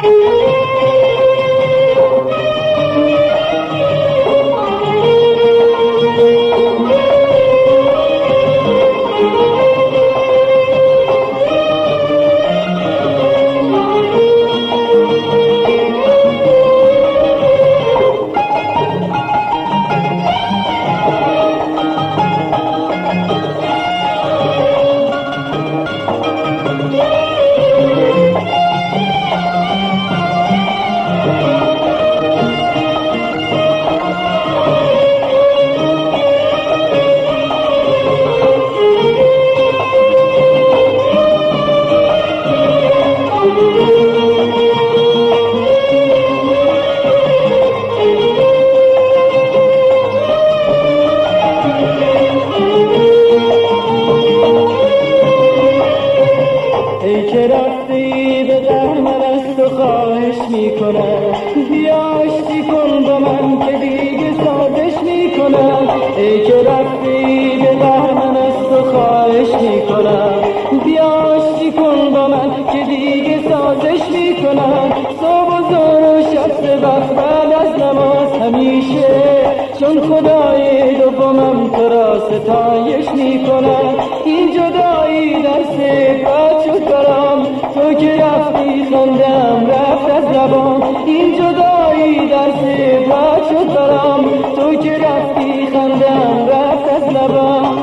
چون خدای دومم تو را ستایش میکنم. این جدایی در صفت شد برام، تو که رفتی خندم رفت از لبام. این جدایی در صفت شد برام، تو که رفتی خندم رفت از لبام.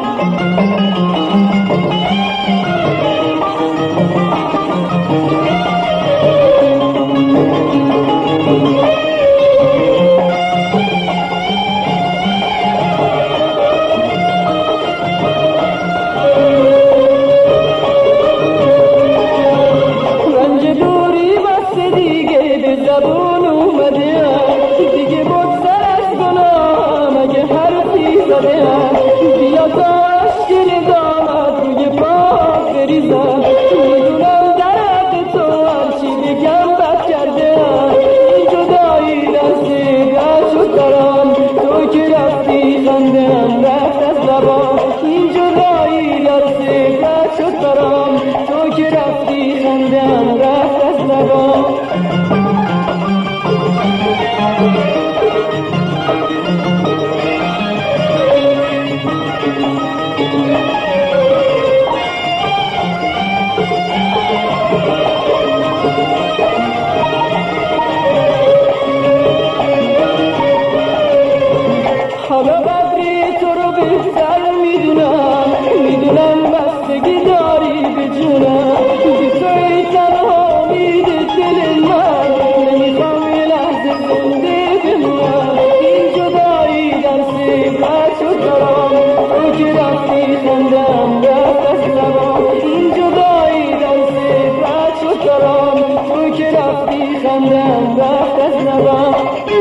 بیا تا عشق ندامت روی پاک بریزم، میدونم در حق تو هرچی بگم بد کردم. این جدایی در صفت شد برام، تو که رفتی خندم رفت از لبام. این جدایی در صفت شد برام، تو که رفتی خندم رفت از لبام. حالا بدری تو رو بهتر میدونم بستگی داری به جونم. بی توی تنها امید دل من، نمیخوام یه لحظه زنده بمونم. این جدایی در صفت شد برام، تو که رفتی خندم رفت از لبام. این جدایی در صفت شد برام، تو که رفتی خندم رفت از لبام.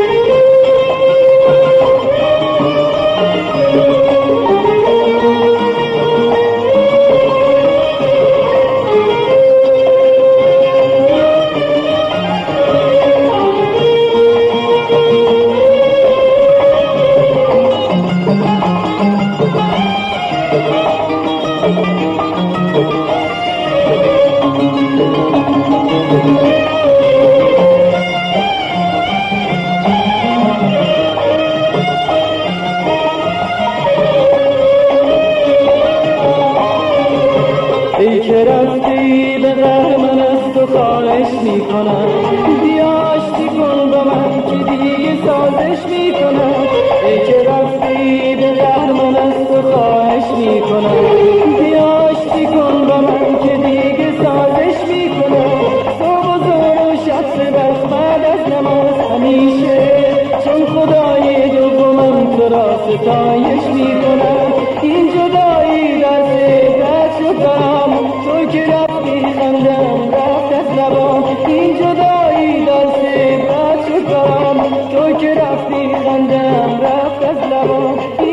ای که رفتی به قهر من از تو خواهش میکنم، بیا آشتی کن با من که دیگه سازش میکنم. ای که رفتی به قهر من از تو خواهش میکنم، بیا آشتی کن با من که دیگه سازش میکنم. صبح و ظهر و شب سبخ بعد از نماز همیشه، چون خدای دومم تو را ستایش میکنم. این جدایی در صفت شد برام، تو که رفتی خندم رفت از لبام. این جدایی در صفت شد برام، تو که رفتی خندم رفت از لبام.